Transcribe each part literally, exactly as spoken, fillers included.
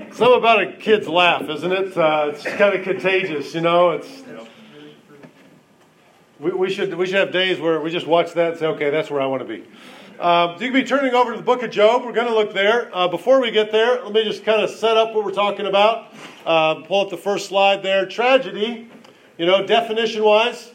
Something about a kid's laugh, isn't it? Uh, it's kind of contagious, you know. It's we, we should we should have days where we just watch that and say, okay, that's where I want to be. Um, you can be turning over to the book of Job. We're going to look there. Uh, before we get there, let me just kind of set up what we're talking about. Uh, pull up the first slide there. Tragedy, you know, definition-wise,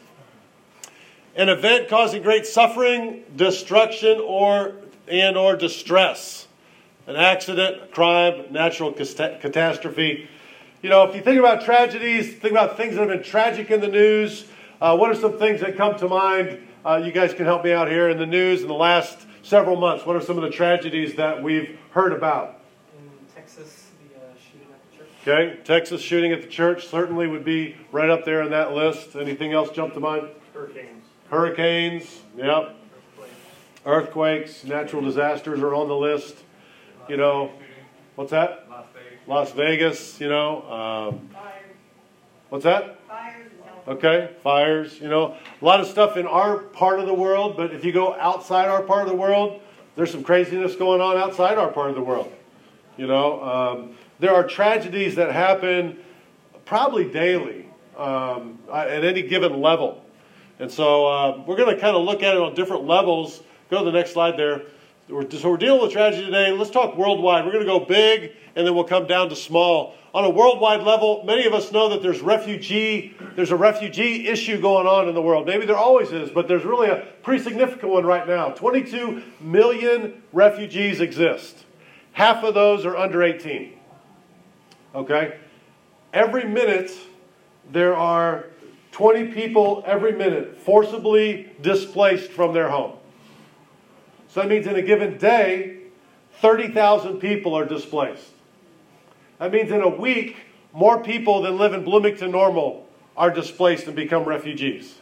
an event causing great suffering, destruction, or and or distress. An accident, a crime, natural catastrophe. You know, if you think about tragedies, think about things that have been tragic in the news. Uh, what are some things that come to mind? Uh, you guys can help me out here in the news in the last several months. What are some of the tragedies that we've heard about? In Texas, the uh, shooting at the church. Okay, Texas shooting at the church certainly would be right up there on that list. Anything else jump to mind? Hurricanes. Hurricanes, yep. Earthquakes. Earthquakes, natural disasters are on the list. You know, what's that? Las Vegas. Las Vegas, you know. Um, Fires. what's that? Fires in California. Okay, fires, you know. A lot of stuff in our part of the world, but if you go outside our part of the world, there's some craziness going on outside our part of the world. You know, um, there are tragedies that happen probably daily um, at any given level. And so uh, we're going to kind of look at it on different levels. Go to the next slide there. We're, so we're dealing with tragedy today. Let's talk worldwide. We're going to go big, and then we'll come down to small. On a worldwide level, many of us know that there's refugee, there's a refugee issue going on in the world. Maybe there always is, but there's really a pretty significant one right now. twenty-two million refugees exist. Half of those are under eighteen. Okay? Every minute, there are twenty people every minute forcibly displaced from their home. So that means in a given day, thirty thousand people are displaced. That means in a week, more people than live in Bloomington Normal are displaced and become refugees.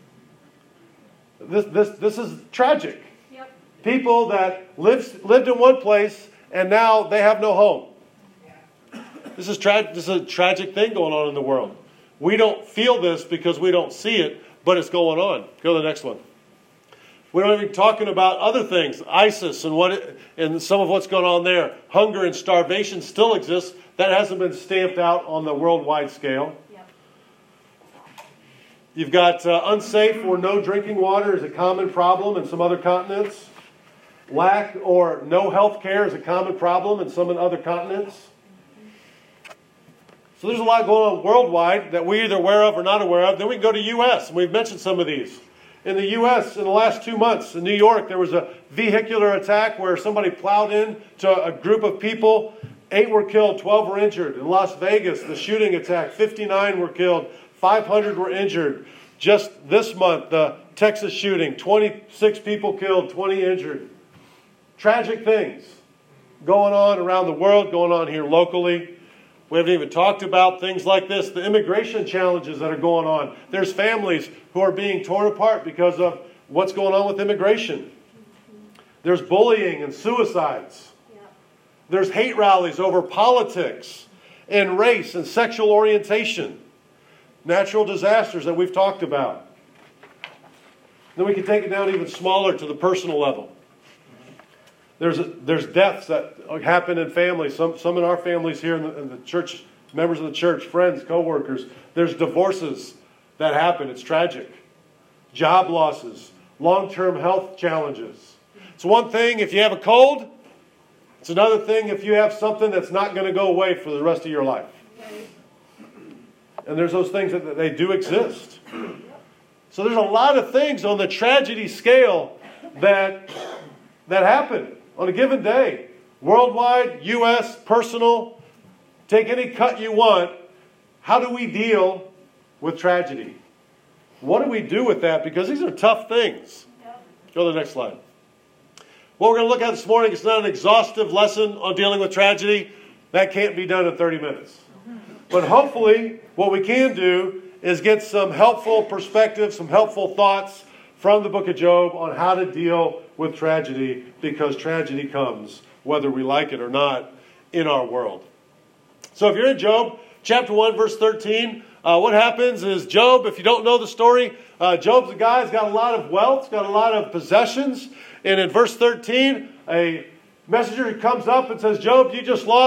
This, this, this is tragic. Yep. People that lived, lived in one place and now they have no home. This is, tra- this is a tragic thing going on in the world. We don't feel this because we don't see it, but it's going on. Go to the next one. We're not even talking about other things, ISIS and what it, and some of what's going on there. Hunger and starvation still exists. That hasn't been stamped out on the worldwide scale. Yep. You've got uh, unsafe or no drinking water is a common problem in some other continents. Lack or no health care is a common problem in some other continents. So there's a lot going on worldwide that we're either aware of or not aware of. Then we can go to U S, and we've mentioned some of these. In the U S, in the last two months, in New York, there was a vehicular attack where somebody plowed into a group of people. Eight were killed, twelve were injured. In Las Vegas, the shooting attack, fifty-nine were killed, five hundred were injured. Just this month, the Texas shooting, twenty-six people killed, twenty injured. Tragic things going on around the world, going on here locally. We haven't even talked about things like this, the immigration challenges that are going on. There's families who are being torn apart because of what's going on with immigration. There's bullying and suicides. Yeah. There's hate rallies over politics and race and sexual orientation. Natural disasters that we've talked about. Then we can take it down even smaller to the personal level. There's, a, there's deaths that happen in families. Some, some in our families here in the, in the church, members of the church, friends, co-workers. There's divorces that happen. It's tragic. Job losses. Long-term health challenges. It's one thing if you have a cold. It's another thing if you have something that's not going to go away for the rest of your life. And there's those things that, that they do exist. So there's a lot of things on the tragedy scale that, that happen on a given day. Worldwide, U S, personal, take any cut you want. How do we deal with tragedy? What do we do with that? Because these are tough things. Go to the next slide. What we're going to look at this morning is not an exhaustive lesson on dealing with tragedy. That can't be done in thirty minutes. But hopefully, what we can do is get some helpful perspective, some helpful thoughts from the book of Job on how to deal with tragedy, because tragedy comes, whether we like it or not, in our world. So if you're in Job, chapter one, verse thirteen, uh, what happens is Job, if you don't know the story, uh, Job's a guy who's got a lot of wealth, he's got a lot of possessions. And in verse thirteen, a messenger comes up and says, Job, you just lost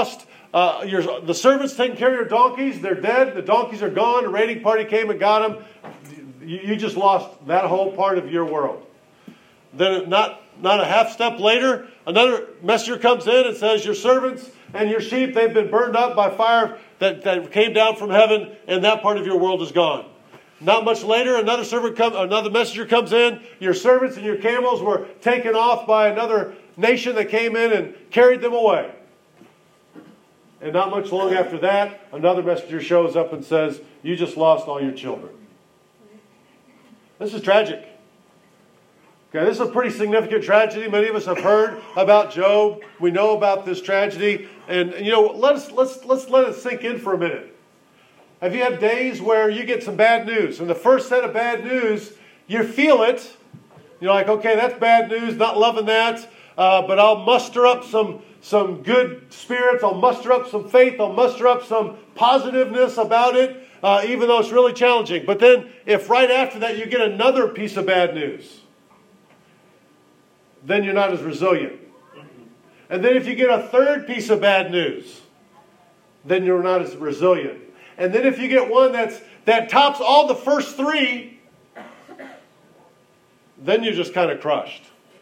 Uh, your, the servants taking care of your donkeys, they're dead. The donkeys are gone. The raiding party came and got them. You, you just lost that whole part of your world. Then not, not a half step later, another messenger comes in and says, your servants and your sheep, they've been burned up by fire that, that came down from heaven, and that part of your world is gone. Not much later, another servant come, another messenger comes in. Your servants and your camels were taken off by another nation that came in and carried them away. And not much long after that, another messenger shows up and says, you just lost all your children. This is tragic. Okay, this is a pretty significant tragedy. Many of us have heard about Job. We know about this tragedy. And, you know, let's, let's, let's let it sink in for a minute. Have you had days where you get some bad news? And the first set of bad news, you feel it. You're like, okay, that's bad news, not loving that. Uh, but I'll muster up some, some good spirits. I'll muster up some faith. I'll muster up some positiveness about it, uh, even though it's really challenging. But then if right after that you get another piece of bad news, then you're not as resilient. And then if you get a third piece of bad news, then you're not as resilient. And then if you get one that's, that tops all the first three, then you're just kind of crushed.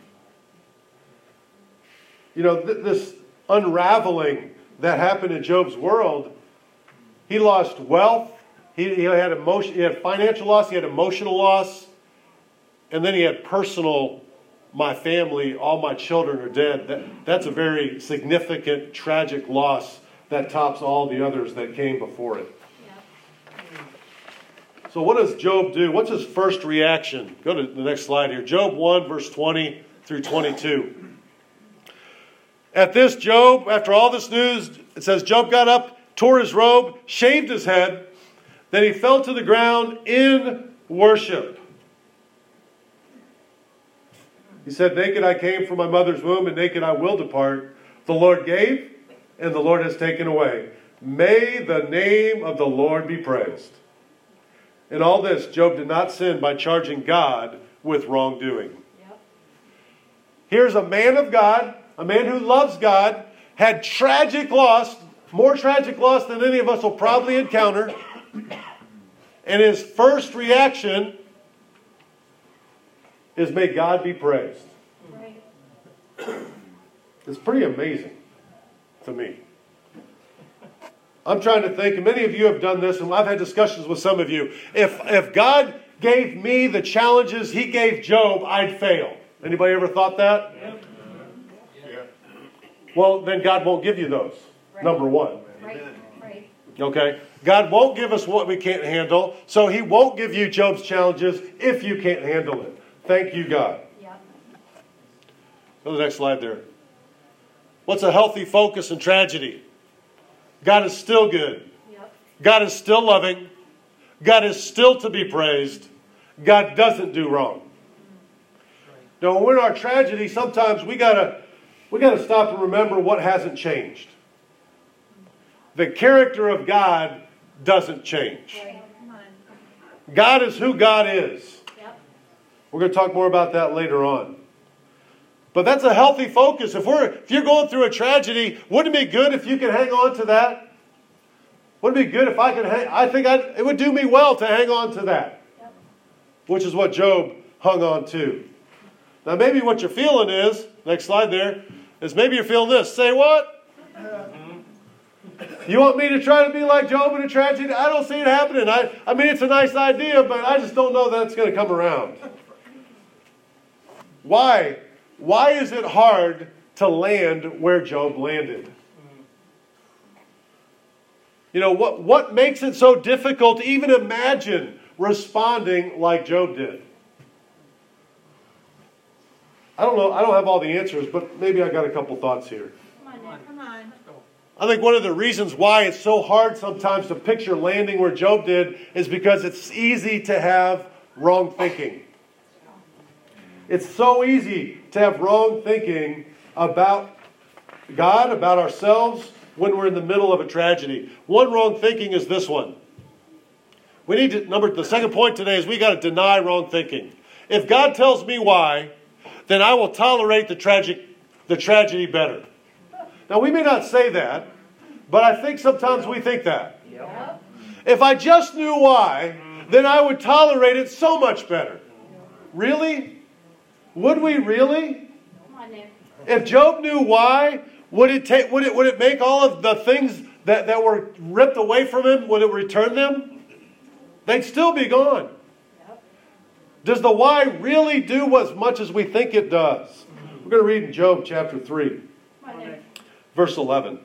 You know, th- this unraveling that happened in Job's world, he lost wealth, he, he had emotion, he had financial loss, he had emotional loss, and then he had personal, my family, all my children are dead. That, that's a very significant, tragic loss that tops all the others that came before it. So what does Job do? What's his first reaction? Go to the next slide here. Job one, verse twenty through twenty-two. At this, Job, after all this news, it says, Job got up, tore his robe, shaved his head. Then he fell to the ground in worship. He said, naked I came from my mother's womb, and naked I will depart. The Lord gave, and the Lord has taken away. May the name of the Lord be praised. In all this, Job did not sin by charging God with wrongdoing. Yep. Here's a man of God, a man who loves God, had tragic loss, more tragic loss than any of us will probably encounter. And his first reaction is, may God be praised. Right. It's pretty amazing to me. I'm trying to think, and many of you have done this, and I've had discussions with some of you. If, if God gave me the challenges He gave Job, I'd fail. Anybody ever thought that? Yeah. Yeah. Well, then God won't give you those, right. Number one. Right. Right. Okay? God won't give us what we can't handle, so He won't give you Job's challenges if you can't handle it. Thank you, God. Yeah. Go to the next slide there. What's a healthy focus in tragedy? God is still good. Yep. God is still loving. God is still to be praised. God doesn't do wrong. Right. Now, when we're in our tragedy, sometimes we gotta we gotta stop and remember what hasn't changed. The character of God doesn't change. Right. God is who God is. Yep. We're going to talk more about that later on. But that's a healthy focus. If we're if you're going through a tragedy, wouldn't it be good if you could hang on to that? Wouldn't it be good if I could hang? I think I'd, it would do me well to hang on to that. Yep. Which is what Job hung on to. Now maybe what you're feeling is, next slide there, is maybe you're feeling this. Say what? You want me to try to be like Job in a tragedy? I don't see it happening. I, I mean, it's a nice idea, but I just don't know that it's going to come around. Why? Why is it hard to land where Job landed? You know, what, what makes it so difficult to even imagine responding like Job did? I don't know. I don't have all the answers, but maybe I got a couple thoughts here. Come on, Nick, come on. I think one of the reasons why it's so hard sometimes to picture landing where Job did is because it's easy to have wrong thinking. It's so easy to have wrong thinking about God, about ourselves, when we're in the middle of a tragedy. One wrong thinking is this one. We need to, number, the second point today is we got to deny wrong thinking. If God tells me why, then I will tolerate the tragic, the tragedy better. Now we may not say that, But I think sometimes we think that. Yep. If I just knew why, then I would tolerate it so much better. Really? Would we really? If Job knew why, would it take? Would it? Would it make all of the things that, that were ripped away from him? Would it return them? They'd still be gone. Does the why really do as much as we think it does? We're going to read in Job chapter three, verse eleven.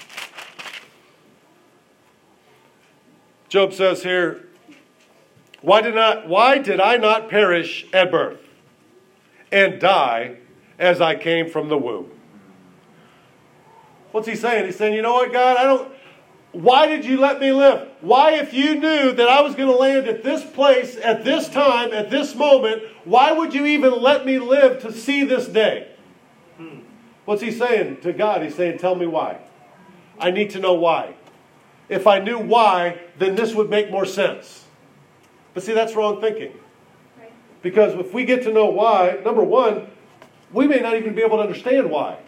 Job says here, why did not, why did I not perish at birth and die as I came from the womb? What's he saying? He's saying, you know what, God, I don't, why did you let me live? Why, if you knew that I was going to land at this place, at this time, at this moment, why would you even let me live to see this day? What's he saying to God? He's saying, tell me why. I need to know why. If I knew why, then this would make more sense. But see, that's wrong thinking. Because if we get to know why, number one, we may not even be able to understand why.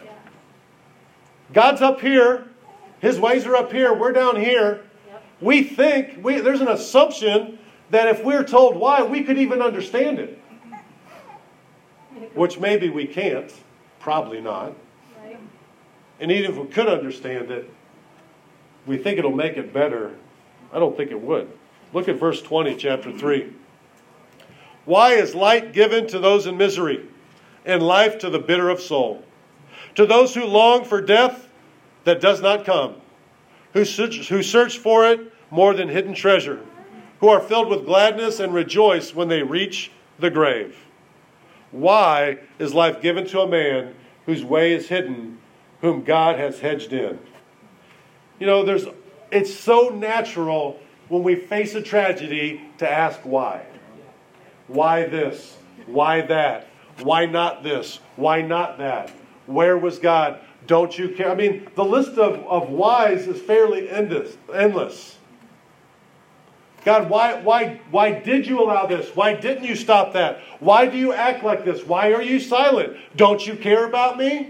God's up here. His ways are up here. We're down here. We think, we, there's an assumption that if we're told why, we could even understand it. Which maybe we can't. Probably not. And even if we could understand it, we think it'll make it better. I don't think it would. Look at verse twenty, chapter three. Why is light given to those in misery, and life to the bitter of soul? To those who long for death that does not come, who search, who search for it more than hidden treasure, who are filled with gladness and rejoice when they reach the grave. Why is life given to a man whose way is hidden, whom God has hedged in? You know, there's, it's so natural when we face a tragedy to ask why. Why this? Why that? Why not this? Why not that? Where was God? Don't you care? I mean, the list of, of whys is fairly endless. endless. God, why, why, why did you allow this? Why didn't you stop that? Why do you act like this? Why are you silent? Don't you care about me?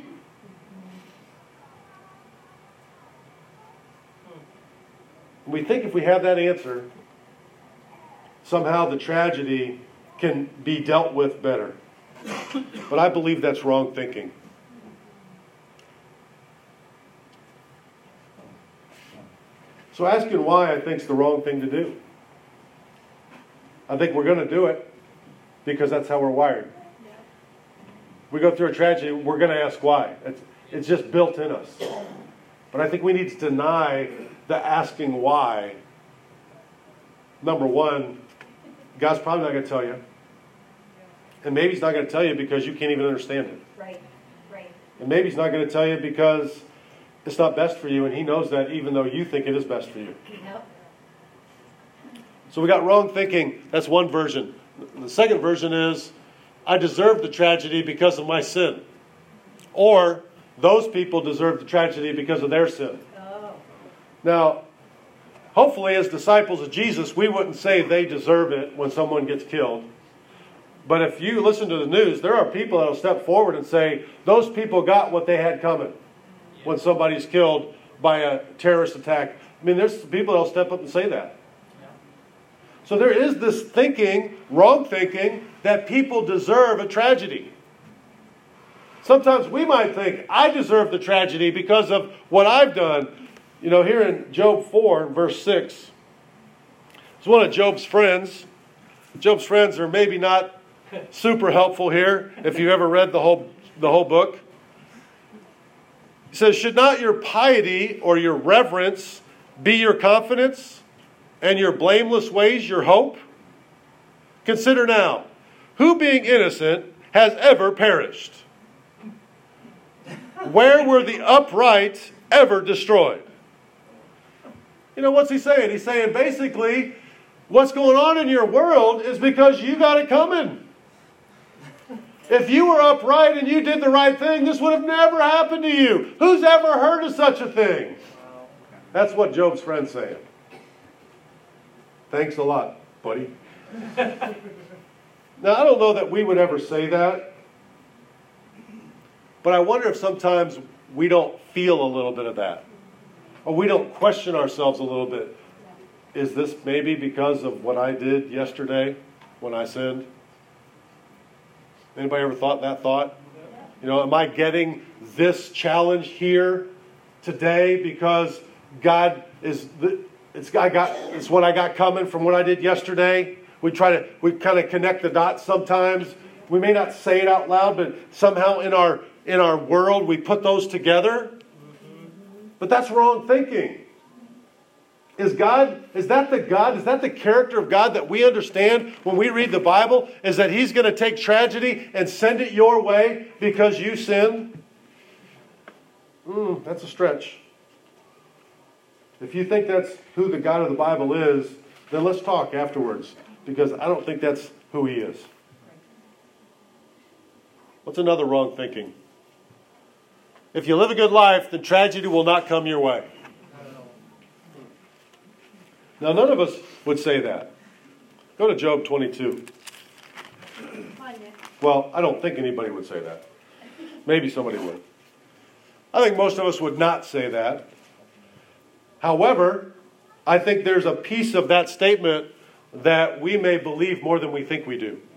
We think if we have that answer, somehow the tragedy can be dealt with better. But I believe that's wrong thinking. So asking why, I think, is the wrong thing to do. I think we're going to do it because that's how we're wired. We go through a tragedy, we're going to ask why. It's, it's just built in us. But I think we need to deny the asking why. Number one, God's probably not going to tell you. And maybe He's not going to tell you because you can't even understand it. Right, right. And maybe He's not going to tell you because it's not best for you, and He knows that even though you think it is best for you. Yep. So we got wrong thinking. That's one version. The second version is, I deserve the tragedy because of my sin. Or, those people deserve the tragedy because of their sin. Oh. Now, hopefully as disciples of Jesus, we wouldn't say they deserve it when someone gets killed. But if you listen to the news, there are people that will step forward and say, those people got what they had coming when somebody's killed by a terrorist attack. I mean, there's people that will step up and say that. So there is this thinking, wrong thinking, that people deserve a tragedy. Sometimes we might think, I deserve the tragedy because of what I've done. You know, here in Job four, verse six, it's one of Job's friends. Job's friends are maybe not super helpful here, if you ever read the whole, the whole book. He says, should not your piety or your reverence be your confidence, and your blameless ways your hope? Consider now, who being innocent has ever perished? Where were the upright ever destroyed? You know, what's he saying? He's saying basically, what's going on in your world is because you got it coming. If you were upright and you did the right thing, this would have never happened to you. Who's ever heard of such a thing? That's what Job's friend's saying. Thanks a lot, buddy. Now, I don't know that we would ever say that. But I wonder if sometimes we don't feel a little bit of that. or we don't question ourselves a little bit. Is this maybe because of what I did yesterday when I sinned? Anybody ever thought that thought? You know, am I getting this challenge here today because God is the, it's I got it's what I got coming from what I did yesterday? We try to we kind of connect the dots sometimes. We may not say it out loud, but somehow in our in our world we put those together. But that's wrong thinking. Is God, is that the God, is that the character of God that we understand when we read the Bible? Is that He's going to take tragedy and send it your way because you sinned? Mm, that's a stretch. If you think that's who the God of the Bible is, then let's talk afterwards, because I don't think that's who He is. What's another wrong thinking? If you live a good life, then tragedy will not come your way. Now, none of us would say that. Go to Job twenty-two. Well, I don't think anybody would say that. Maybe somebody would. I think most of us would not say that. However, I think there's a piece of that statement that we may believe more than we think we do.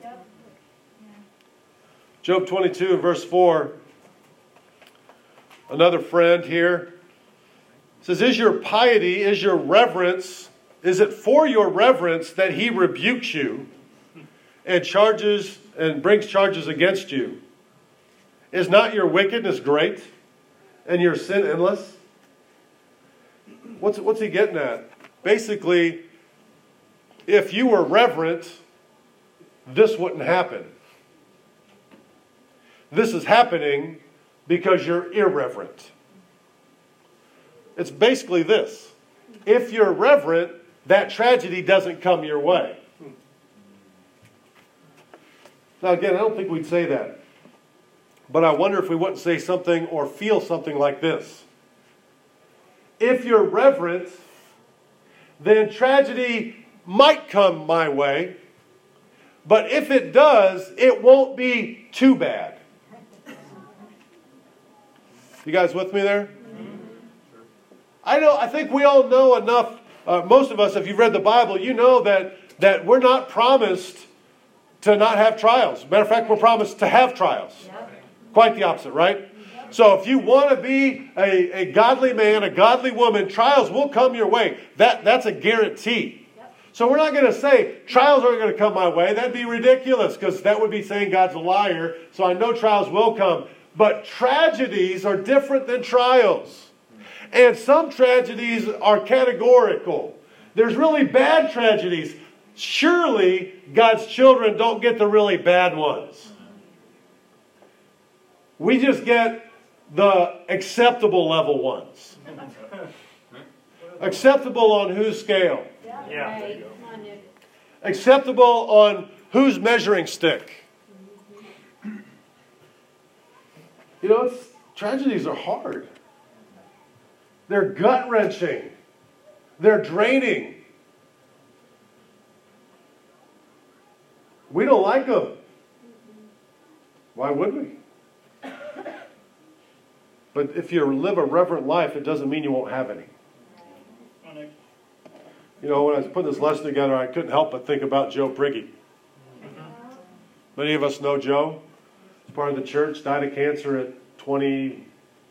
Job twenty-two and verse four. Another friend here says, is your piety, is your reverence, is it for your reverence that he rebukes you and charges and brings charges against you? Is not your wickedness great and your sin endless? What's, what's he getting at? Basically, if you were reverent, this wouldn't happen. This is happening because you're irreverent. It's basically this. If you're reverent, that tragedy doesn't come your way. Now again, I don't think we'd say that. But I wonder if we wouldn't say something or feel something like this. If you're reverent, then tragedy might come my way. But if it does, it won't be too bad. You guys with me there? I know. I think we all know enough. Uh, most of us, if you've read the Bible, you know that that we're not promised to not have trials. Matter of fact, we're promised to have trials. Quite the opposite, right? So if you want to be a, a godly man, a godly woman, trials will come your way. That that's a guarantee. So we're not going to say trials aren't going to come my way. That'd be ridiculous, because that would be saying God's a liar. So I know trials will come. But tragedies are different than trials. And some tragedies are categorical. There's really bad tragedies. Surely God's children don't get the really bad ones. We just get the acceptable level ones. Acceptable on whose scale? Yeah. Acceptable on whose measuring stick? You know, it's, tragedies are hard. They're gut-wrenching. They're draining. We don't like them. Why would we? But if you live a reverent life, it doesn't mean you won't have any. You know, when I was putting this lesson together, I couldn't help but think about Joe Prigge. Many of us know Joe. He's part of the church, died of cancer at twenty-six.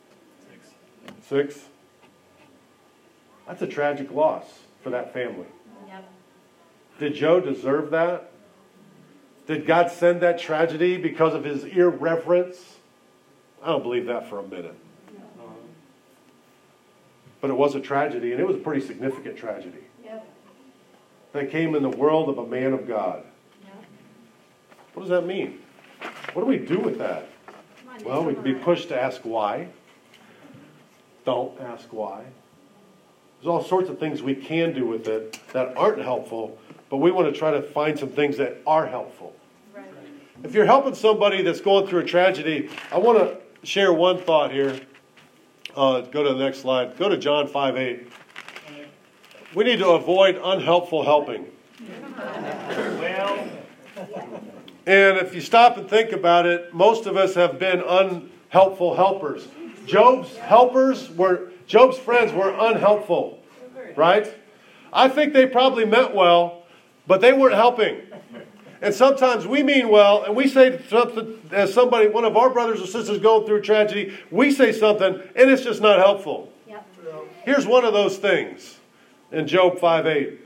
That's a tragic loss for that family. Yep. Did Joe deserve that? Did God send that tragedy because of his irreverence? I don't believe that for a minute. No. But it was a tragedy, and it was a pretty significant tragedy. Yep. That came in the world of a man of God. Yep. What does that mean? What do we do with that? Well, we can be pushed to ask why. Don't ask why. There's all sorts of things we can do with it that aren't helpful, but we want to try to find some things that are helpful. Right. If you're helping somebody that's going through a tragedy, I want to share one thought here. Uh, go to the next slide. Go to John five eight. We need to avoid unhelpful helping. Well... And if you stop and think about it, most of us have been unhelpful helpers. Job's helpers were, Job's friends were unhelpful, right? I think they probably meant well, but they weren't helping. And sometimes we mean well, and we say something as somebody, one of our brothers or sisters going through tragedy, we say something, and it's just not helpful. Yep. Here's one of those things in Job five eight.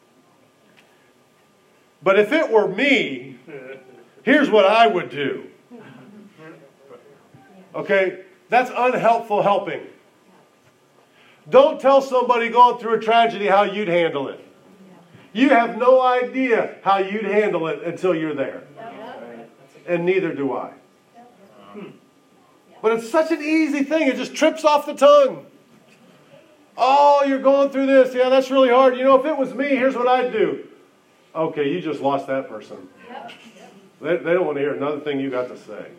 But if it were me, here's what I would do. Okay? That's unhelpful helping. Don't tell somebody going through a tragedy how you'd handle it. You have no idea how you'd handle it until you're there. And neither do I. But it's such an easy thing. It just trips off the tongue. Oh, you're going through this. Yeah, that's really hard. You know, if it was me, here's what I'd do. Okay, you just lost that person. They, they don't want to hear another thing you got to say.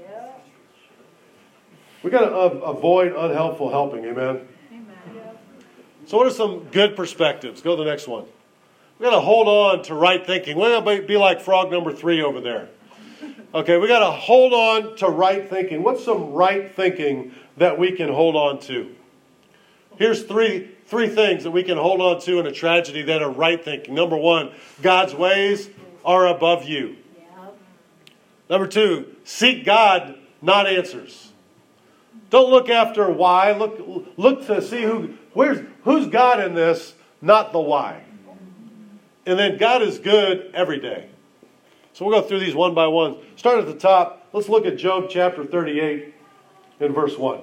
We've got to uh, avoid unhelpful helping. Amen? So what are some good perspectives? Go to the next one. We've got to hold on to right thinking. We're going to be like frog number three over there. Okay, we've got to hold on to right thinking. What's some right thinking that we can hold on to? Here's three, three things that we can hold on to in a tragedy that are right thinking. Number one, God's ways are above you. Number two, seek God, not answers. Don't look after why. Look, look to see who, where's, who's God in this, not the why. And then God is good every day. So we'll go through these one by one. Start at the top. Let's look at Job chapter thirty-eight and verse one.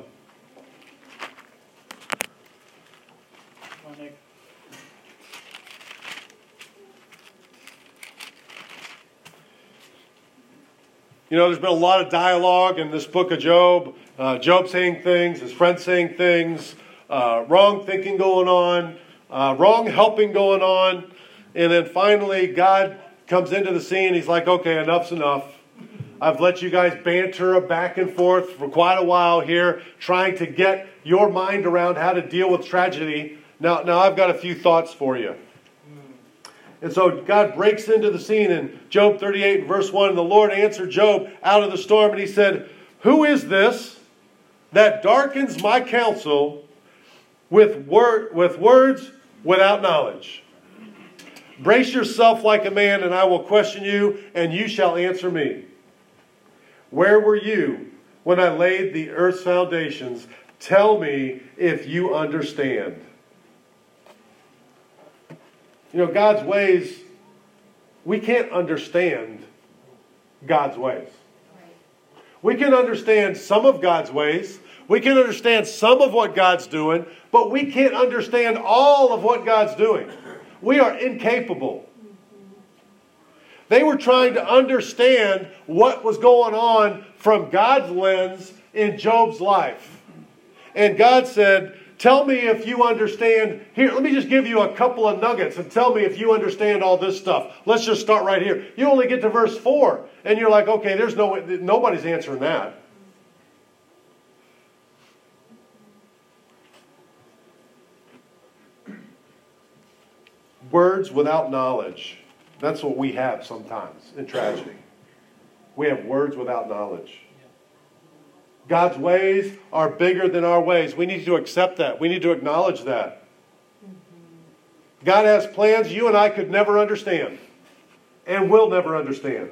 You know, there's been a lot of dialogue in this book of Job. Uh, Job saying things, his friends saying things, uh, wrong thinking going on, uh, wrong helping going on. And then finally, God comes into the scene. He's like, okay, enough's enough. I've let you guys banter back and forth for quite a while here, trying to get your mind around how to deal with tragedy. Now, now I've got a few thoughts for you. And so God breaks into the scene in Job thirty-eight and verse one. And the Lord answered Job out of the storm, and he said, who is this that darkens my counsel with, wor- with words without knowledge? Brace yourself like a man, and I will question you, and you shall answer me. Where were you when I laid the earth's foundations? Tell me if you understand. You know, God's ways, we can't understand God's ways. We can understand some of God's ways. We can understand some of what God's doing, but we can't understand all of what God's doing. We are incapable. They were trying to understand what was going on from God's lens in Job's life. And God said, tell me if you understand. Here, let me just give you a couple of nuggets and tell me if you understand all this stuff. Let's just start right here. You only get to verse four, and you're like, okay, there's no nobody's answering that. Words without knowledge. That's what we have sometimes in tragedy. We have words without knowledge. God's ways are bigger than our ways. We need to accept that. We need to acknowledge that. God has plans you and I could never understand and will never understand.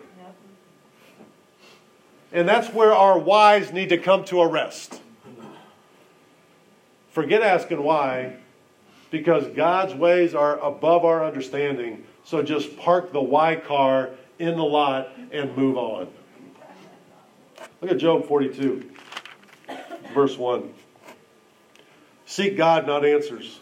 And that's where our whys need to come to a rest. Forget asking why, because God's ways are above our understanding. So just park the why car in the lot and move on. Look at Job forty-two. Verse one. Seek God, not answers.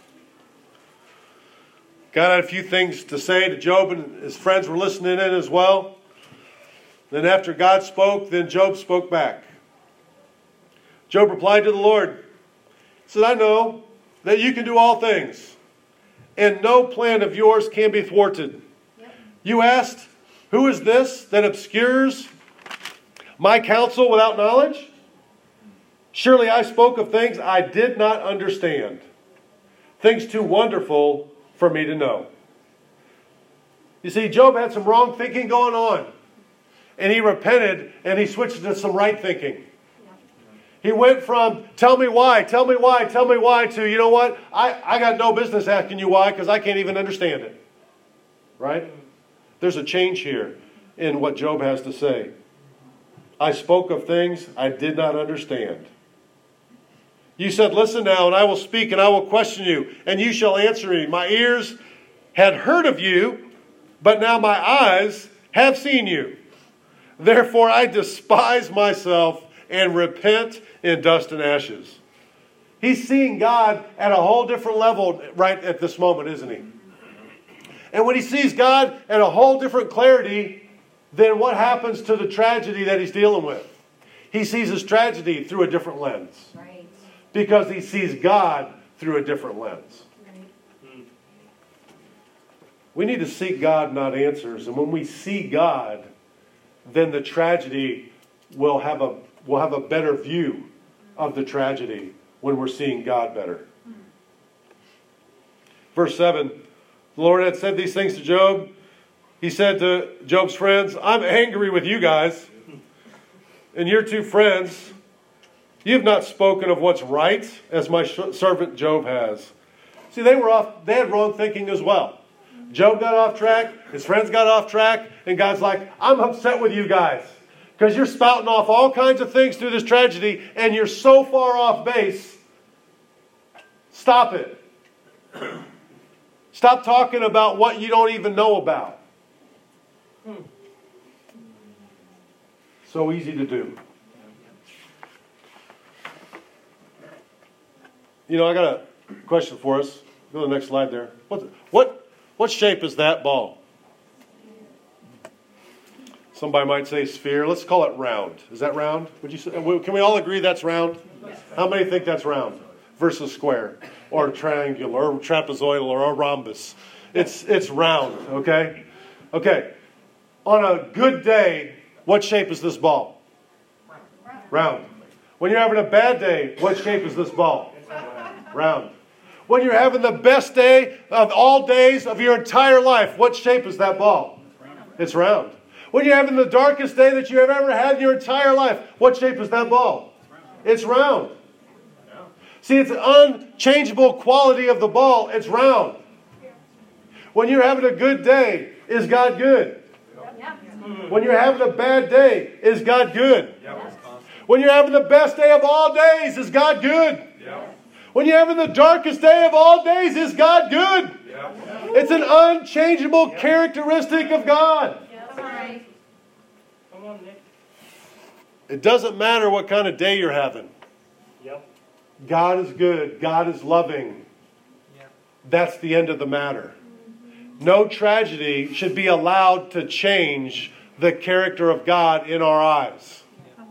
God had a few things to say to Job, and his friends were listening in as well. Then after God spoke, then Job spoke back. Job replied to the Lord. He said, I know that you can do all things, and no plan of yours can be thwarted. Yep. You asked, who is this that obscures my counsel without knowledge? Surely I spoke of things I did not understand, things too wonderful for me to know. You see, Job had some wrong thinking going on, and he repented, and he switched to some right thinking. He went from, tell me why, tell me why, tell me why, to, you know what, I, I got no business asking you why because I can't even understand it. Right? There's a change here in what Job has to say. I spoke of things I did not understand. You said, listen now, and I will speak, and I will question you, and you shall answer me. My ears had heard of you, but now my eyes have seen you. Therefore I despise myself and repent in dust and ashes. He's seeing God at a whole different level right at this moment, isn't he? And when he sees God at a whole different clarity, then what happens to the tragedy that he's dealing with? He sees his tragedy through a different lens. Right. Because he sees God through a different lens. Right. We need to seek God, not answers. And when we see God, then the tragedy will have a will have a better view of the tragedy when we're seeing God better. Verse seven, the Lord had said these things to Job. He said to Job's friends, I'm angry with you guys and your two friends. You have not spoken of what's right as my servant Job has. See, they were off, they had wrong thinking as well. Job got off track, his friends got off track, and God's like, I'm upset with you guys because you're spouting off all kinds of things through this tragedy and you're so far off base. Stop it. Stop talking about what you don't even know about. So easy to do. You know, I got a question for us. Go to the next slide there. What, what, what shape is that ball? Somebody might say sphere. Let's call it round. Is that round? Would you say, can we all agree that's round? How many think that's round versus square or triangular or trapezoidal or a rhombus? It's, it's round, okay? Okay. On a good day, what shape is this ball? Round. When you're having a bad day, what shape is this ball? Round. When you're having the best day of all days of your entire life, what shape is that ball? It's round. When you're having the darkest day that you have ever had in your entire life, what shape is that ball? It's round. See, it's an unchangeable quality of the ball. It's round. When you're having a good day, is God good? When you're having a bad day, is God good? When you're having the best day of all days, is God good? When you're having the darkest day of all days, is God good? It's an unchangeable characteristic of God. It doesn't matter what kind of day you're having. God is good. God is loving. That's the end of the matter. No tragedy should be allowed to change the character of God in our eyes.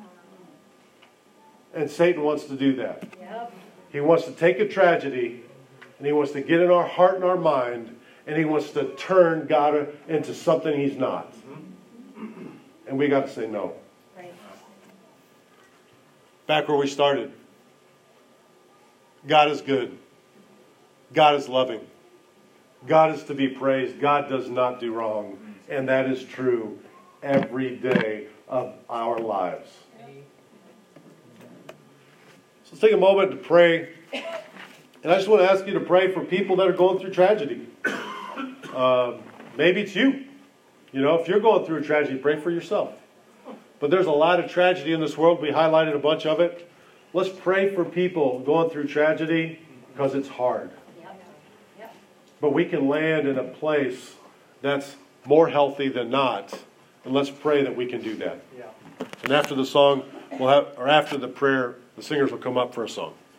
And Satan wants to do that. He wants to take a tragedy and he wants to get in our heart and our mind and he wants to turn God into something he's not. And we got to say no. Back where we started. God is good. God is loving. God is to be praised. God does not do wrong. And that is true every day of our lives. So let's take a moment to pray. And I just want to ask you to pray for people that are going through tragedy. Uh, maybe it's you. You know, if you're going through a tragedy, pray for yourself. But there's a lot of tragedy in this world. We highlighted a bunch of it. Let's pray for people going through tragedy because it's hard. But we can land in a place that's more healthy than not. And let's pray that we can do that. And after the song, we'll have, or after the prayer, the singers will come up for a song.